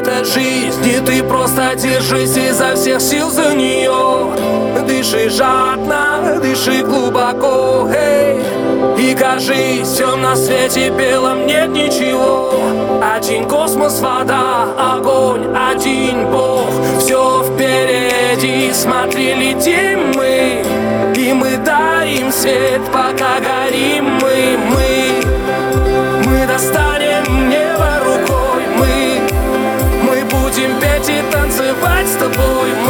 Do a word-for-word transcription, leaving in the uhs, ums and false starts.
это жизнь, и ты просто держись изо всех сил за нее. Дыши жадно, дыши глубоко, эй. И кажись, все на свете белом нет ничего. Один космос, вода, огонь, один Бог. Все впереди, смотри, летим мы, и мы дарим свет, пока горим мы. Мы, мы достанем небо рукой. Мы, мы будем петь и танцевать с тобой.